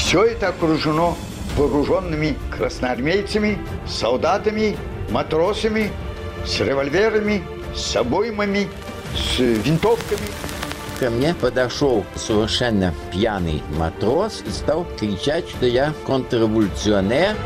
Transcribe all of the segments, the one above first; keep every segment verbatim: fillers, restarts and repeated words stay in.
Все это окружено вооруженными красноармейцами, солдатами, матросами, с револьверами, с обоймами, с винтовками. Ко мне подошел совершенно пьяный матрос и стал кричать, что я контрреволюционер.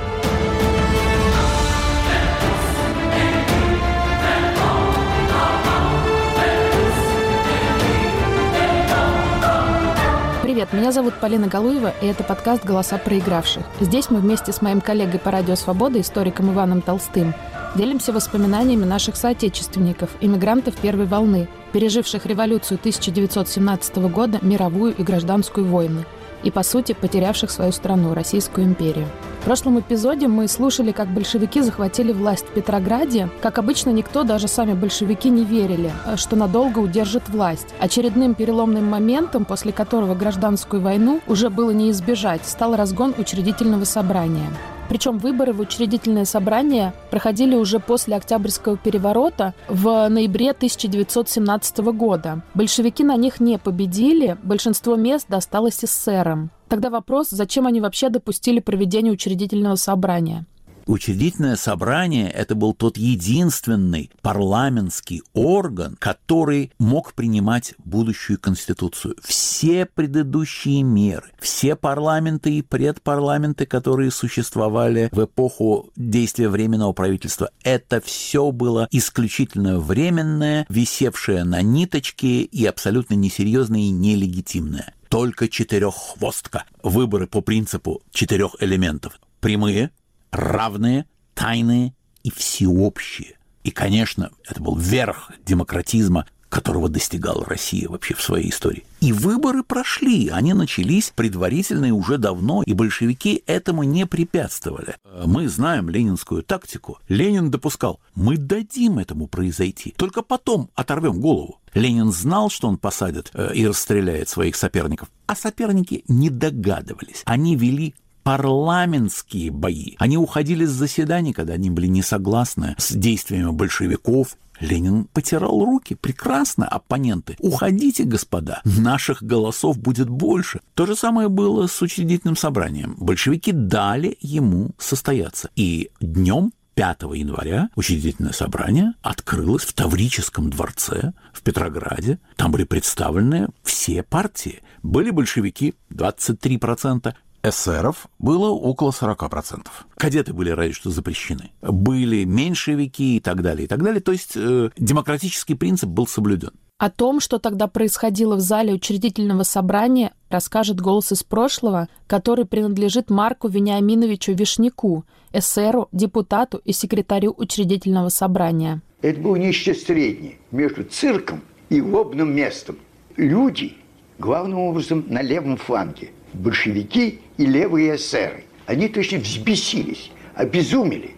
Привет, меня зовут Полина Галуева, и это подкаст «Голоса проигравших». Здесь мы вместе с моим коллегой по радио «Свобода», историком Иваном Толстым, делимся воспоминаниями наших соотечественников, иммигрантов первой волны, переживших революцию тысяча девятьсот семнадцатого года, мировую и гражданскую войны, и, по сути, потерявших свою страну, Российскую империю. В прошлом эпизоде мы слушали, как большевики захватили власть в Петрограде. Как обычно, никто, даже сами большевики, не верили, что надолго удержит власть. Очередным переломным моментом, после которого гражданскую войну уже было не избежать, стал разгон учредительного собрания. Причем выборы в учредительное собрание проходили уже после Октябрьского переворота в ноябре тысяча девятьсот семнадцатого года. Большевики на них не победили, большинство мест досталось эсерам. Тогда вопрос, зачем они вообще допустили проведение учредительного собрания? Учредительное собрание – это был тот единственный парламентский орган, который мог принимать будущую конституцию. Все предыдущие меры, все парламенты и предпарламенты, которые существовали в эпоху действия Временного правительства, это все было исключительно временное, висевшее на ниточке и абсолютно несерьезное и нелегитимное. Только четыреххвостка. Выборы по принципу четырех элементов. Прямые, равные, тайные и всеобщие. И, конечно, это был верх демократизма, которого достигала Россия вообще в своей истории. И выборы прошли, они начались предварительные уже давно, и большевики этому не препятствовали. Мы знаем ленинскую тактику. Ленин допускал, мы дадим этому произойти, только потом оторвем голову. Ленин знал, что он посадит и расстреляет своих соперников, а соперники не догадывались. Они вели парламентские бои. Они уходили с заседаний, когда они были не согласны с действиями большевиков. Ленин потирал руки. Прекрасно, оппоненты. Уходите, господа, наших голосов будет больше. То же самое было с учредительным собранием. Большевики дали ему состояться. И днем пятого января учредительное собрание открылось в Таврическом дворце в Петрограде. Там были представлены все партии. Были большевики двадцать три процента, эсеров было около сорок процентов. Кадеты были разве что запрещены. Были меньшевики и так далее, и так далее. То есть э, демократический принцип был соблюден. О том, что тогда происходило в зале учредительного собрания, расскажет голос из прошлого, который принадлежит Марку Вениаминовичу Вишняку, эсеру, депутату и секретарю учредительного собрания. Это было нечто среднее между цирком и лобным местом. Люди, главным образом, на левом фланге. Большевики и левые эсеры. Они точно взбесились, обезумели.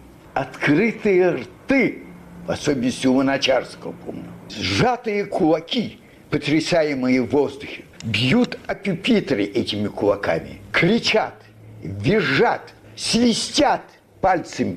Открытые рты, в особенности у Луначарского, помню. Сжатые кулаки, потрясаемые в воздухе, бьют о пюпитры этими кулаками. Кричат, визжат, свистят пальцами.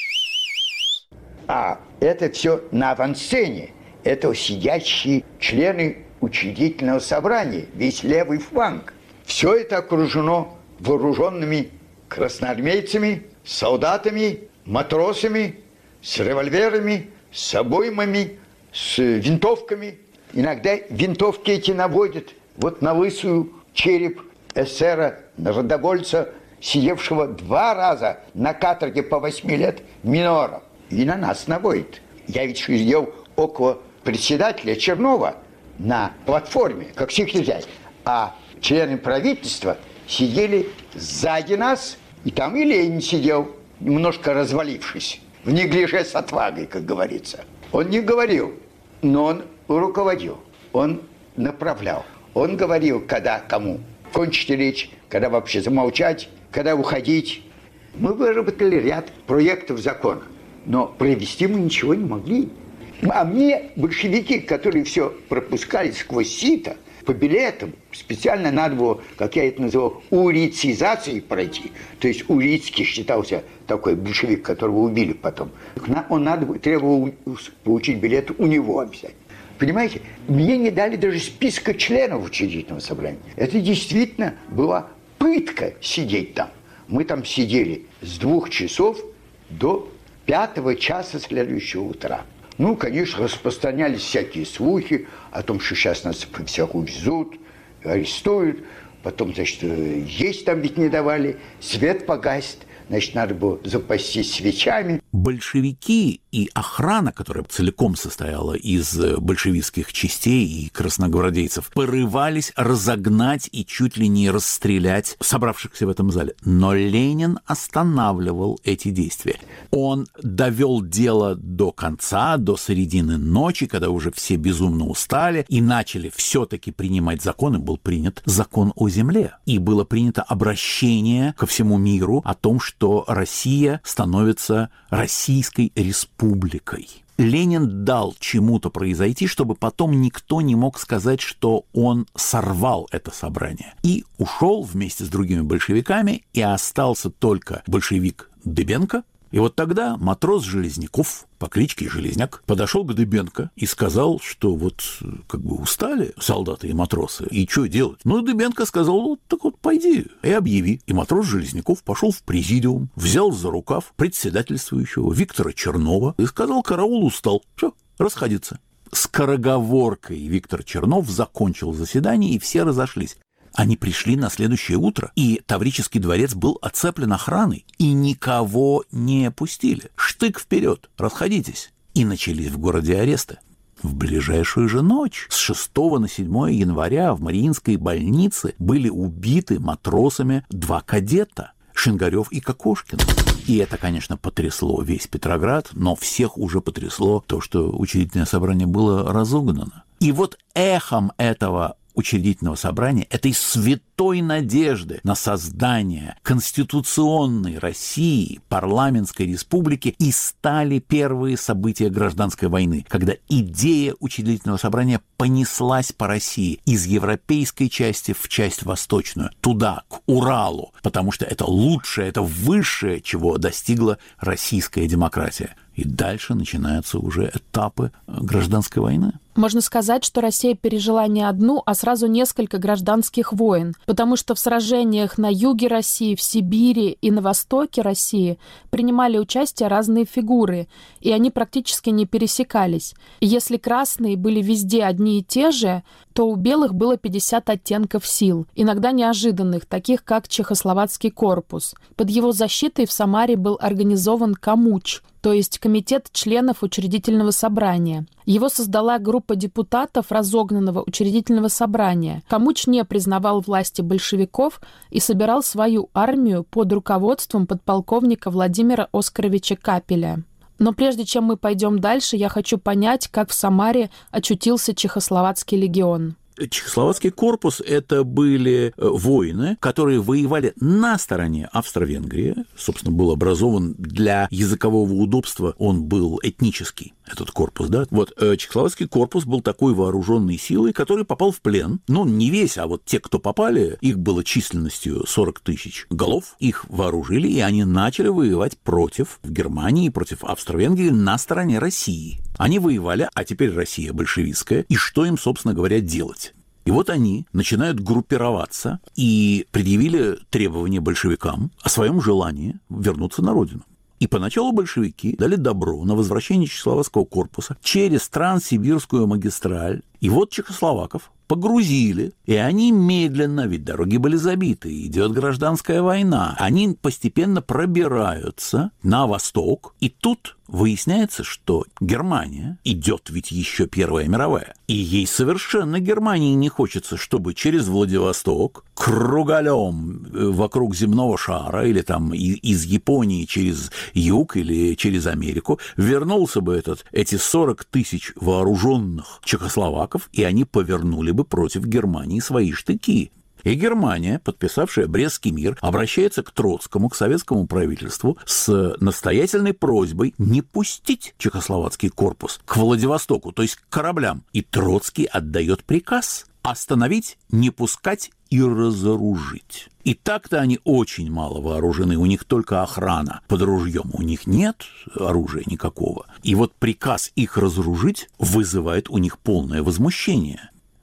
А это все на авансцене. Это сидящие члены учредительного собрания, весь левый фланг. Все это окружено вооруженными красноармейцами, солдатами, матросами, с револьверами, с обоймами, с винтовками. Иногда винтовки эти наводят вот на лысую череп эсера, народовольца, сидевшего два раза на каторге по восьми лет минора. И на нас наводит. Я ведь сидел около председателя Чернова на платформе, как секретарь. А члены правительства сидели сзади нас, и там и Ленин сидел, немножко развалившись, в неглиже с отвагой, как говорится. Он не говорил, но он руководил, он направлял. Он говорил, когда кому кончить речь, когда вообще замолчать, когда уходить. Мы выработали ряд проектов закона, но провести мы ничего не могли. А мне большевики, которые все пропускали сквозь сито, по билетам, специально надо было, как я это называл, урицизацией пройти. То есть Урицкий считался такой большевик, которого убили потом. Он надо, требовал получить билет у него обязательно. Понимаете, мне не дали даже списка членов учредительного собрания. Это действительно была пытка сидеть там. Мы там сидели с двух часов до пятого часа следующего утра. Ну, конечно, распространялись всякие слухи о том, что сейчас нас по всякую везут, арестуют. Потом, значит, есть там ведь не давали, свет погасит. Значит, надо было запастись свечами. Большевики и охрана, которая целиком состояла из большевистских частей и красногвардейцев, порывались разогнать и чуть ли не расстрелять собравшихся в этом зале. Но Ленин останавливал эти действия. Он довел дело до конца, до середины ночи, когда уже все безумно устали, и начали все-таки принимать законы. Был принят закон о земле. И было принято обращение ко всему миру о том, что что Россия становится Российской республикой. Ленин дал чему-то произойти, чтобы потом никто не мог сказать, что он сорвал это собрание. И ушел вместе с другими большевиками, и остался только большевик Дыбенко. И вот тогда матрос Железняков по кличке Железняк подошел к Дыбенко и сказал, что вот как бы устали солдаты и матросы, и что делать? Ну, Дыбенко сказал, ну, так вот пойди и объяви. И матрос Железняков пошел в президиум, взял за рукав председательствующего Виктора Чернова и сказал, караул устал, все, расходиться. Скороговоркой Виктор Чернов закончил заседание, и все разошлись. Они пришли на следующее утро, и Таврический дворец был оцеплен охраной, и никого не пустили. Штык вперед, расходитесь. И начались в городе аресты. В ближайшую же ночь, с шестого на седьмое января, в Мариинской больнице были убиты матросами два кадета – Шингарев и Кокошкин. И это, конечно, потрясло весь Петроград, но всех уже потрясло то, что учредительное собрание было разогнано. И вот эхом этого учредительного собрания, этой святой надежды на создание конституционной России, парламентской республики, и стали первые события гражданской войны, когда идея учредительного собрания понеслась по России из европейской части в часть восточную, туда, к Уралу, потому что это лучшее, это высшее, чего достигла российская демократия. И дальше начинаются уже этапы гражданской войны. Можно сказать, что Россия пережила не одну, а сразу несколько гражданских войн, потому что в сражениях на юге России, в Сибири и на востоке России принимали участие разные фигуры, и они практически не пересекались. И если красные были везде одни и те же, то у белых было пятьдесят оттенков сил, иногда неожиданных, таких как Чехословацкий корпус. Под его защитой в Самаре был организован Камуч, то есть Комитет членов учредительного собрания. Его создала группа депутатов разогнанного учредительного собрания. Камуч не признавал власти большевиков и собирал свою армию под руководством подполковника Владимира Оскаровича Капеля. Но прежде чем мы пойдем дальше, я хочу понять, как в Самаре очутился Чехословацкий легион. Чехословацкий корпус – это были воины, которые воевали на стороне Австро-Венгрии. Собственно, был образован для языкового удобства, он был этнический, этот корпус, да. Вот Чехословацкий корпус был такой вооруженной силой, который попал в плен. Ну, не весь, а вот те, кто попали, их было численностью сорок тысяч голов, их вооружили, и они начали воевать против Германии, против Австро-Венгрии на стороне России. Они воевали, а теперь Россия большевистская, и что им, собственно говоря, делать? И вот они начинают группироваться и предъявили требования большевикам о своем желании вернуться на родину. И поначалу большевики дали добро на возвращение Чехословацкого корпуса через Транссибирскую магистраль. И вот чехословаков погрузили, и они медленно, ведь дороги были забиты, идет гражданская война, они постепенно пробираются на восток, и тут выясняется, что Германия, идет ведь еще Первая мировая, и ей совершенно Германии не хочется, чтобы через Владивосток круголем вокруг земного шара, или там из Японии через юг, или через Америку, вернулся бы этот, эти сорок тысяч вооруженных чехословаков, и они повернули бы против Германии свои штыки. И Германия, подписавшая Брестский мир, обращается к Троцкому, к советскому правительству с настоятельной просьбой не пустить чехословацкий корпус к Владивостоку, то есть к кораблям. И Троцкий отдает приказ остановить, не пускать и разоружить. И так-то они очень мало вооружены, у них только охрана под ружьем, у них нет оружия никакого. И вот приказ их разоружить вызывает у них полное возмущение.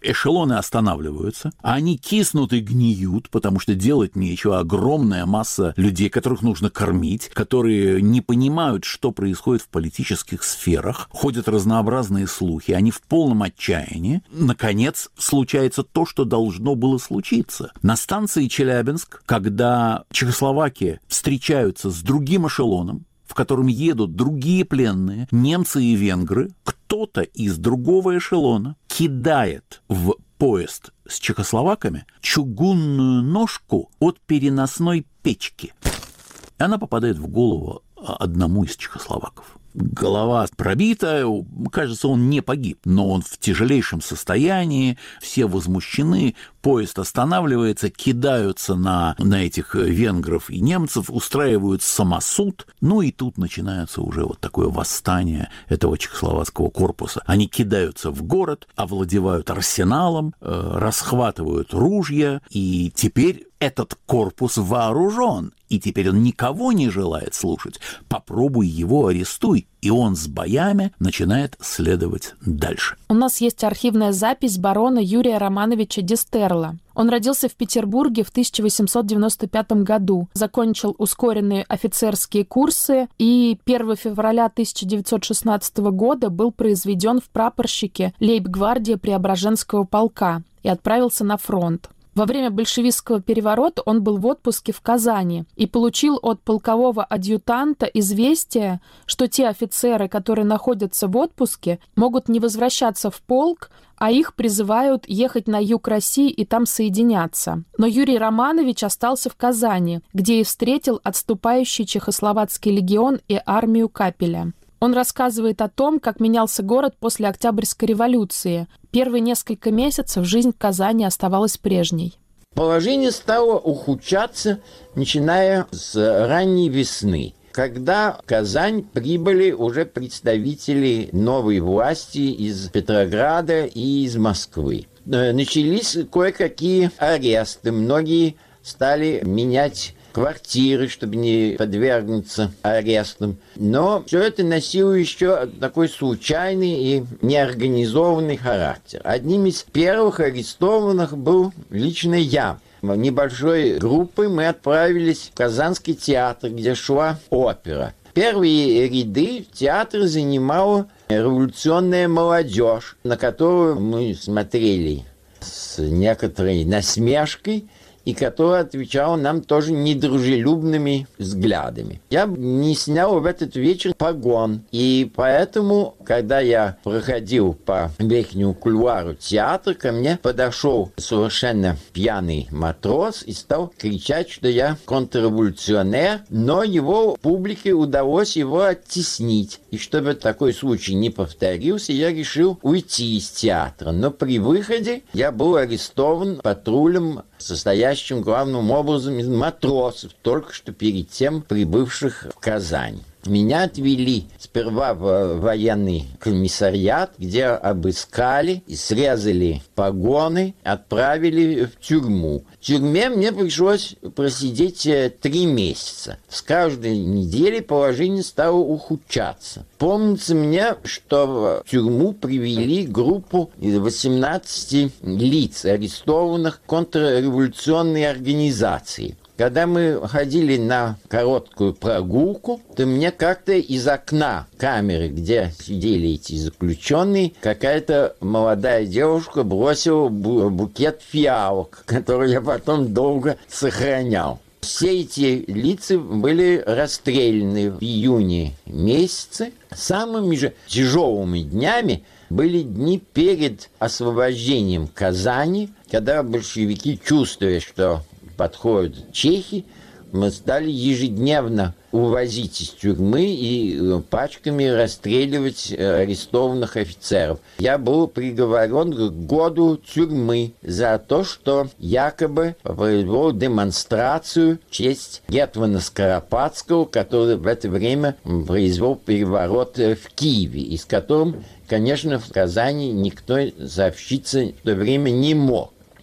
эшелоны останавливаются, они киснут и гниют, потому что делать нечего. Огромная масса людей, которых нужно кормить, которые не понимают, что происходит в политических сферах. Ходят разнообразные слухи, они в полном отчаянии. Наконец, случается то, что должно было случиться. На станции Челябинск, когда Чехословакия встречаются с другим эшелоном, в котором едут другие пленные, немцы и венгры, кто-то из другого эшелона кидает в поезд с чехословаками чугунную ножку от переносной печки. Она попадает в голову одному из чехословаков. Голова пробита, кажется, он не погиб, но он в тяжелейшем состоянии, все возмущены, поезд останавливается, кидаются на, на этих венгров и немцев, устраивают самосуд, ну и тут начинается уже вот такое восстание этого чехословацкого корпуса. Они кидаются в город, овладевают арсеналом, э, расхватывают ружья, и теперь этот корпус вооружен, и теперь он никого не желает слушать. Попробуй его арестуй, и он с боями начинает следовать дальше. У нас есть архивная запись барона Юрия Романовича Дистерла. Он родился в Петербурге в тысяча восемьсот девяносто пятом году, закончил ускоренные офицерские курсы и первого февраля тысяча девятьсот шестнадцатого года был произведен в прапорщике лейб-гвардии Преображенского полка и отправился на фронт. Во время большевистского переворота он был в отпуске в Казани и получил от полкового адъютанта известие, что те офицеры, которые находятся в отпуске, могут не возвращаться в полк, а их призывают ехать на юг России и там соединяться. Но Юрий Романович остался в Казани, где и встретил отступающий Чехословацкий легион и армию Капеля. Он рассказывает о том, как менялся город после Октябрьской революции. Первые несколько месяцев жизнь в Казани оставалась прежней. Положение стало ухудшаться, начиная с ранней весны, когда в Казань прибыли уже представители новой власти из Петрограда и из Москвы. Начались кое-какие аресты, многие стали менять квартиры, чтобы не подвергнуться арестам. Но все это носило еще такой случайный и неорганизованный характер. Одним из первых арестованных был лично я. Небольшой группой мы отправились в Казанский театр, где шла опера. Первые ряды театра занимала революционная молодежь, на которую мы смотрели с некоторой насмешкой, и который отвечал нам тоже недружелюбными взглядами. Я не снял в этот вечер погон, и поэтому, когда я проходил по верхнему кулуару театра, ко мне подошел совершенно пьяный матрос и стал кричать, что я контрреволюционер, но его публике удалось его оттеснить. И чтобы такой случай не повторился, я решил уйти из театра. Но при выходе я был арестован патрулем, состоящим главным образом из матросов, только что перед тем прибывших в Казань. Меня отвели сперва в военный комиссариат, где обыскали и срезали погоны, отправили в тюрьму. В тюрьме мне пришлось просидеть три месяца. С каждой недели положение стало ухудшаться. Помнится мне, что в тюрьму привели группу из восемнадцати лиц, арестованных контрреволюционной организацией. Когда мы ходили на короткую прогулку, то мне как-то из окна камеры, где сидели эти заключенные, какая-то молодая девушка бросила букет фиалок, который я потом долго сохранял. Все эти лица были расстреляны в июне месяце. Самыми же тяжелыми днями были дни перед освобождением Казани, когда большевики, чувствуя, что подходят чехи, мы стали ежедневно увозить из тюрьмы и пачками расстреливать арестованных офицеров. Я был приговорен к году тюрьмы за то, что якобы произвел демонстрацию в честь гетмана Скоропадского, который в это время произвел переворот в Киеве, и с которым, конечно, в Казани никто сообщиться в то время не мог.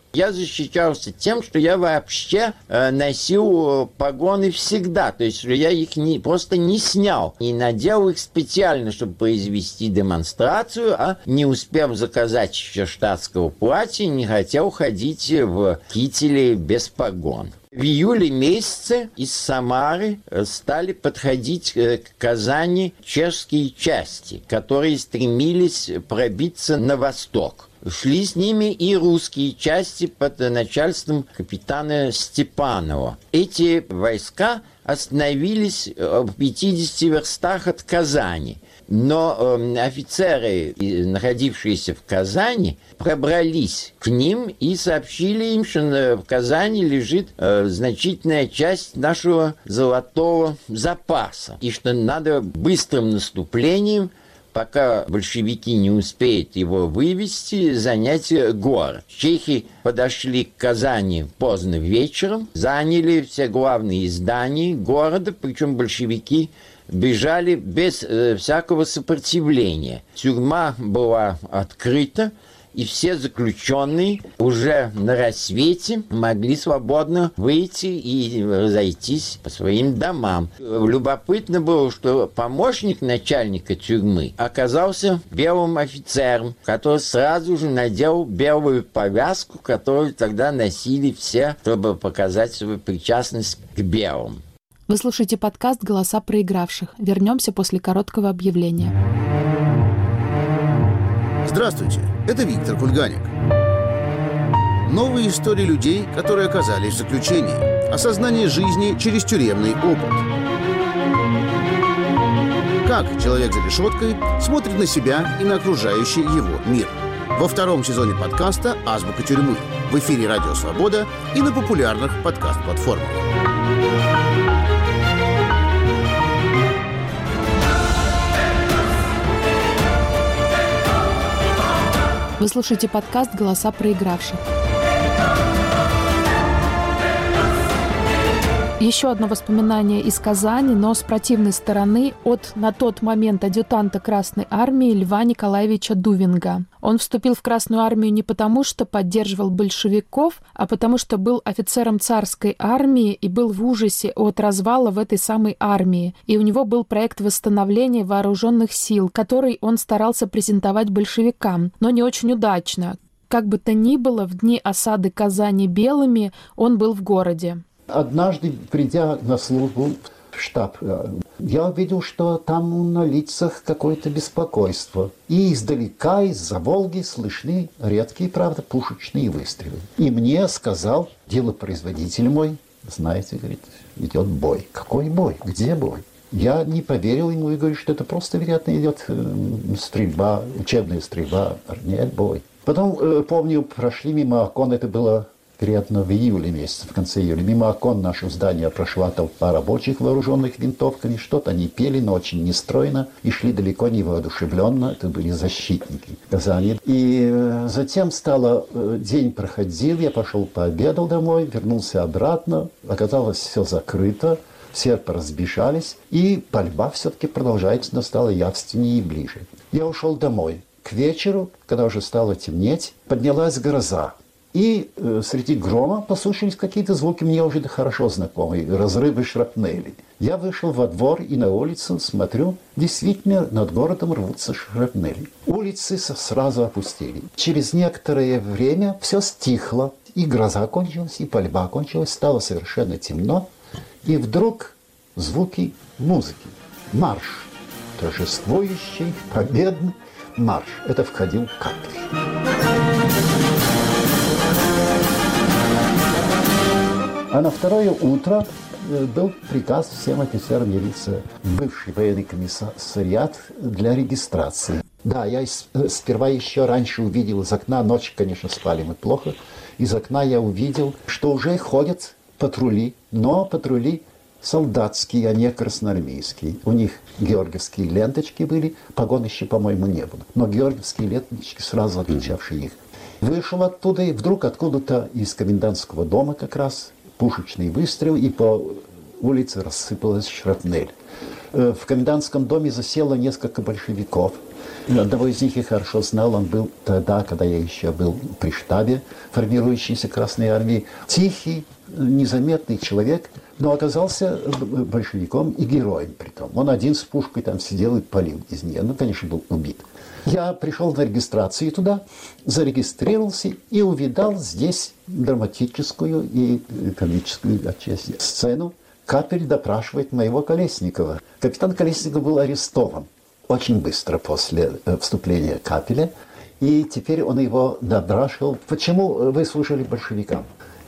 Я защищался тем, что я вообще э, носил погоны всегда. То есть я их не, просто не снял. И надел их специально, чтобы произвести демонстрацию, а не успев заказать еще штатского платья, не хотел ходить в кителе без погон. В июле месяце из Самары стали подходить к Казани чешские части, которые стремились пробиться на восток. Шли с ними и русские части под начальством капитана Степанова. Эти войска остановились в пятидесяти верстах от Казани. Но э, офицеры, находившиеся в Казани, пробрались к ним и сообщили им, что в Казани лежит э, значительная часть нашего золотого запаса. И что надо быстрым наступлением, пока большевики не успеют его вывести, занять город. Чехи подошли к Казани поздно вечером, заняли все главные здания города, причем большевики бежали без э, всякого сопротивления. Тюрьма была открыта, и все заключенные уже на рассвете могли свободно выйти и разойтись по своим домам. Любопытно было, что помощник начальника тюрьмы оказался белым офицером, который сразу же надел белую повязку, которую тогда носили все, чтобы показать свою причастность к белым. Вы слушаете подкаст «Голоса проигравших». Вернемся после короткого объявления. Здравствуйте, это Виктор Кульганик. Новые истории людей, которые оказались в заключении. Осознание жизни через тюремный опыт. Как человек за решеткой смотрит на себя и на окружающий его мир. Во втором сезоне подкаста «Азбука тюрьмы». В эфире «Радио Свобода» и на популярных подкаст-платформах. Вы слушаете подкаст «Голоса проигравших». Еще одно воспоминание из Казани, но с противной стороны, от на тот момент адъютанта Красной Армии Льва Николаевича Дувинга. Он вступил в Красную Армию не потому, что поддерживал большевиков, а потому, что был офицером царской армии и был в ужасе от развала в этой самой армии. И у него был проект восстановления вооруженных сил, который он старался презентовать большевикам, но не очень удачно. Как бы то ни было, в дни осады Казани белыми он был в городе. Однажды, придя на службу в штаб, я увидел, что там на лицах какое-то беспокойство. И издалека, из-за Волги, слышны редкие, правда, пушечные выстрелы. И мне сказал делопроизводитель мой, знаете, говорит, идет бой. Какой бой? Где бой? Я не поверил ему и говорю, что это просто, вероятно, идет стрельба, учебная стрельба. Нет, бой. Потом, помню, прошли мимо окон, это было... вероятно, в июле месяце, в конце июля. Мимо окон нашего здания прошла толпа рабочих, вооруженных винтовками. Что-то они пели, но очень нестройно. И шли далеко не воодушевленно. Это были защитники Казани. И затем стало... День проходил, я пошел пообедал домой, вернулся обратно. Оказалось, все закрыто. Все поразбежались. И пальба все-таки продолжается, но стало явственнее и ближе. Я ушел домой. К вечеру, когда уже стало темнеть, поднялась гроза. И э, среди грома послышались какие-то звуки, мне уже хорошо знакомые, разрывы шрапнели. Я вышел во двор и на улицу, смотрю, действительно над городом рвутся шрапнели. Улицы сразу опустили. Через некоторое время все стихло, и гроза кончилась, и пальба кончилась, стало совершенно темно. И вдруг звуки музыки. Марш. Торжествующий, победный марш. Это входил Каплин. А на второе утро был приказ всем офицерам явиться в бывший военный комиссариат для регистрации. Да, я сперва еще раньше увидел из окна, ночью, конечно, спали мы плохо, из окна я увидел, что уже ходят патрули, но патрули солдатские, а не красноармейские. У них георгиевские ленточки были, погон еще, по-моему, не было, но георгиевские ленточки, сразу отличавшие их. Вышел оттуда, и вдруг откуда-то из комендантского дома как раз пушечный выстрел, и по улице рассыпалась шрапнель. В комендантском доме засело несколько большевиков. Одного из них я хорошо знал. Он был тогда, когда я еще был при штабе формирующейся Красной Армии. Тихий, незаметный человек, но оказался большевиком и героем притом. Он один с пушкой там сидел и палил из нее. Ну, конечно, был убит. Я пришел на регистрацию туда, зарегистрировался и увидал здесь драматическую и комическую отчасти сцену. Капель допрашивает моего Колесникова. Капитан Колесников был арестован очень быстро после вступления Капеля. И теперь он его допрашивал. Почему вы служили большевикам?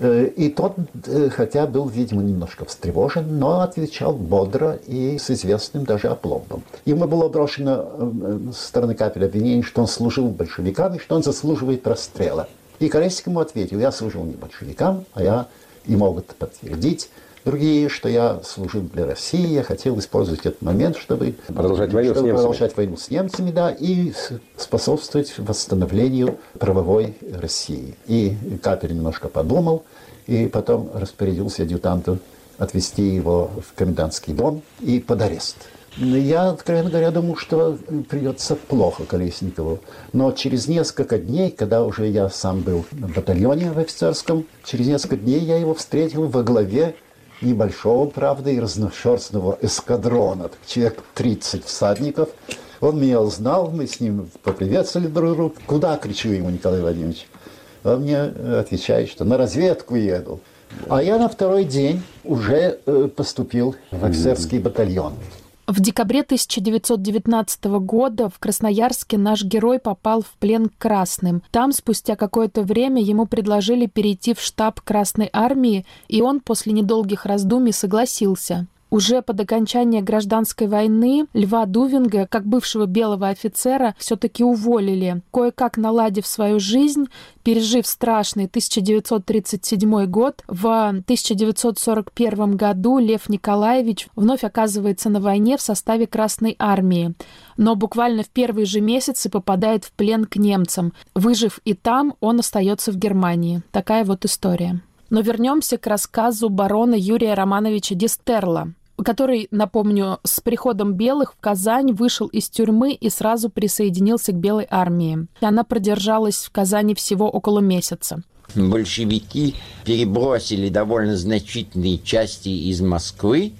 И тот, хотя был, видимо, немножко встревожен, но отвечал бодро и с известным даже опломбом. Ему было брошено со стороны Капеля обвинение, что он служил большевикам и что он заслуживает расстрела. И Колесников ему ответил: я служил не большевикам, а я, и могут подтвердить другие, что я служил для России, я хотел использовать этот момент, чтобы продолжать войну, чтобы с, продолжать войну с немцами, да, и способствовать восстановлению правовой России. И Капель немножко подумал, и потом распорядился адъютанту отвезти его в комендантский дом и под арест. Я, откровенно говоря, думал, что придется плохо Колесникову. Но через несколько дней, когда уже я сам был в батальоне в офицерском, через несколько дней я его встретил во главе небольшого, правда, и разношерстного эскадрона. Человек тридцать всадников. Он меня узнал, мы с ним поприветствовали друг друга. Куда, кричу ему, Николай Владимирович? Он мне отвечает, что на разведку еду. А я на второй день уже поступил в офицерский батальон. В декабре тысяча девятьсот девятнадцатого года в Красноярске наш герой попал в плен к красным. Там спустя какое-то время ему предложили перейти в штаб Красной Армии, и он после недолгих раздумий согласился. Уже под окончание гражданской войны Льва Дувинга, как бывшего белого офицера, все-таки уволили. Кое-как наладив свою жизнь, пережив страшный тысяча девятьсот тридцать седьмой год, в тысяча девятьсот сорок первом году Лев Николаевич вновь оказывается на войне в составе Красной Армии. Но буквально в первые же месяцы попадает в плен к немцам. Выжив и там, он остается в Германии. Такая вот история. Но вернемся к рассказу барона Юрия Романовича Дистерла, который, напомню, с приходом белых в Казань вышел из тюрьмы и сразу присоединился к Белой армии. Она продержалась в Казани всего около месяца. Большевики перебросили довольно значительные части из Москвы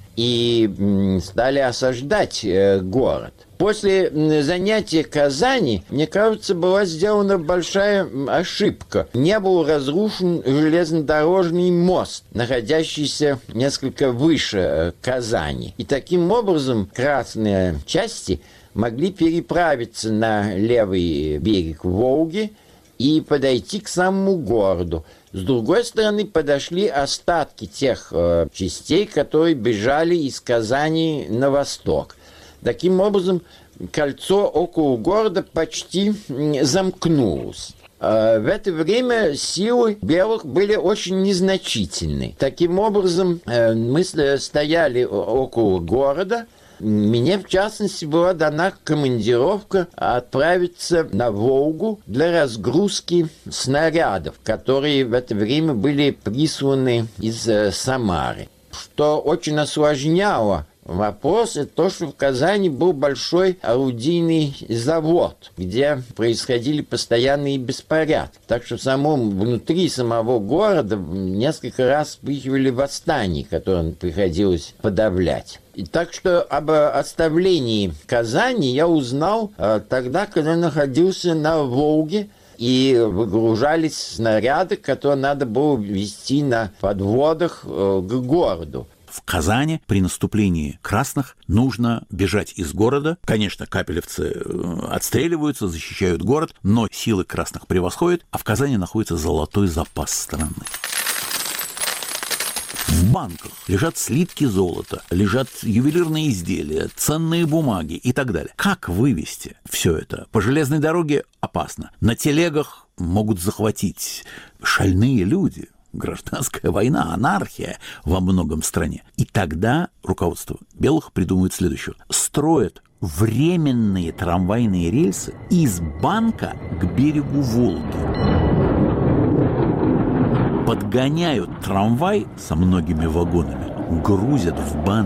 и стали осаждать город. После занятия Казани, мне кажется, была сделана большая ошибка. Не был разрушен железнодорожный мост, находящийся несколько выше Казани. И таким образом красные части могли переправиться на левый берег Волги и подойти к самому городу. С другой стороны, подошли остатки тех э, частей, которые бежали из Казани на восток. Таким образом, кольцо около города почти замкнулось. Э, в это время силы белых были очень незначительны. Таким образом, э, мы стояли около города. Мне, в частности, была дана командировка отправиться на Волгу для разгрузки снарядов, которые в это время были присланы из Самары. Что очень осложняло вопрос, это то, что в Казани был большой орудийный завод, где происходили постоянные беспорядки. Так что в самом, внутри самого города несколько раз вспыхивали восстания, которые приходилось подавлять. И так что об оставлении Казани я узнал э, тогда, когда находился на Волге, и выгружались снаряды, которые надо было везти на подводах э, к городу. В Казани при наступлении красных нужно бежать из города. Конечно, капелевцы отстреливаются, защищают город, но силы красных превосходят, а в Казани находится золотой запас страны. В банках лежат слитки золота, лежат ювелирные изделия, ценные бумаги и так далее. Как вывести все это? По железной дороге опасно. На телегах могут захватить шальные люди. Гражданская война, анархия во многом стране. И тогда руководство белых придумывает следующее. Строят временные трамвайные рельсы из банка к берегу Волги. Подгоняют трамвай со многими вагонами, грузят в банке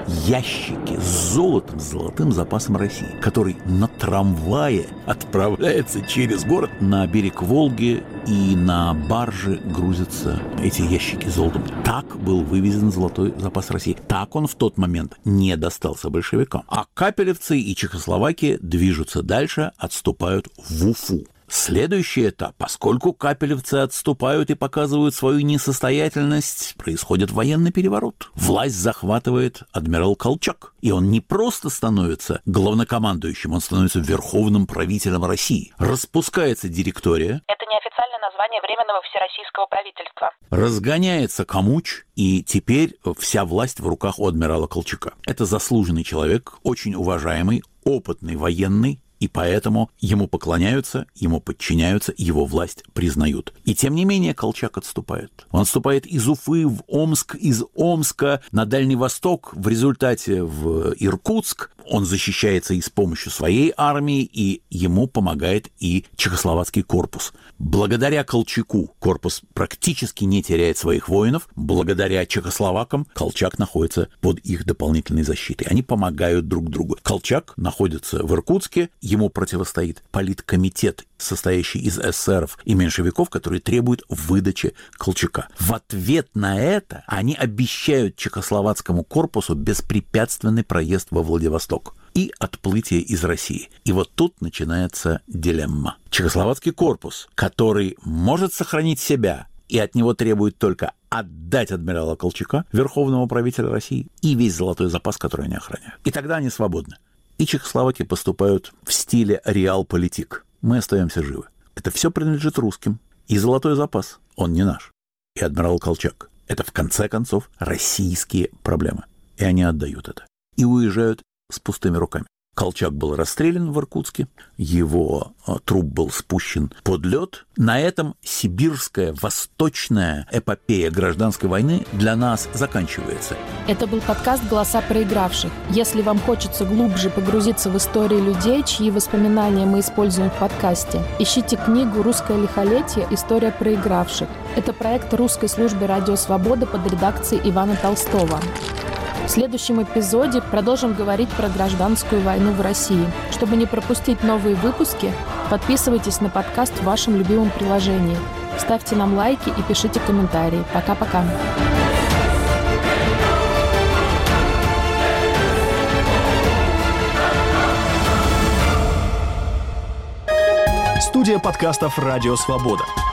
ящики с золотом, с золотым запасом России, который на трамвае отправляется через город на берег Волги, и на барже грузятся эти ящики с золотом. Так был вывезен золотой запас России. Так он в тот момент не достался большевикам. А капелевцы и Чехословакия движутся дальше, отступают в Уфу. Следующий этап, поскольку капелевцы отступают и показывают свою несостоятельность, происходит военный переворот. Власть захватывает адмирал Колчак. И он не просто становится главнокомандующим, он становится верховным правителем России. Распускается директория. Это неофициальное название Временного Всероссийского правительства. Разгоняется Камуч, и теперь вся власть в руках у адмирала Колчака. Это заслуженный человек, очень уважаемый, опытный военный, и поэтому ему поклоняются, ему подчиняются, его власть признают. И тем не менее Колчак отступает. Он отступает из Уфы в Омск, из Омска на Дальний Восток, в результате в Иркутск. Он защищается и с помощью своей армии, и ему помогает и Чехословацкий корпус. Благодаря Колчаку корпус практически не теряет своих воинов. Благодаря чехословакам Колчак находится под их дополнительной защитой. Они помогают друг другу. Колчак находится в Иркутске, ему противостоит политкомитет, состоящий из эсеров и меньшевиков, которые требуют выдачи Колчака. В ответ на это они обещают чехословацкому корпусу беспрепятственный проезд во Владивосток и отплытие из России. И вот тут начинается дилемма. Чехословацкий корпус, который может сохранить себя, и от него требует только отдать адмирала Колчака, верховного правителя России, и весь золотой запас, который они охраняют. И тогда они свободны. И чехословаки поступают в стиле реал-политик. Мы остаемся живы. Это все принадлежит русским. И золотой запас, он не наш. И адмирал Колчак. Это, в конце концов, российские проблемы. И они отдают это. И уезжают с пустыми руками. Колчак был расстрелян в Иркутске, его труп был спущен под лед. На этом сибирская восточная эпопея гражданской войны для нас заканчивается. Это был подкаст «Голоса проигравших». Если вам хочется глубже погрузиться в истории людей, чьи воспоминания мы используем в подкасте, ищите книгу «Русское лихолетие. История проигравших». Это проект русской службы «Радио Свобода» под редакцией Ивана Толстого. В следующем эпизоде продолжим говорить про гражданскую войну в России. Чтобы не пропустить новые выпуски, подписывайтесь на подкаст в вашем любимом приложении. Ставьте нам лайки и пишите комментарии. Пока-пока. Студия подкастов «Радио Свобода».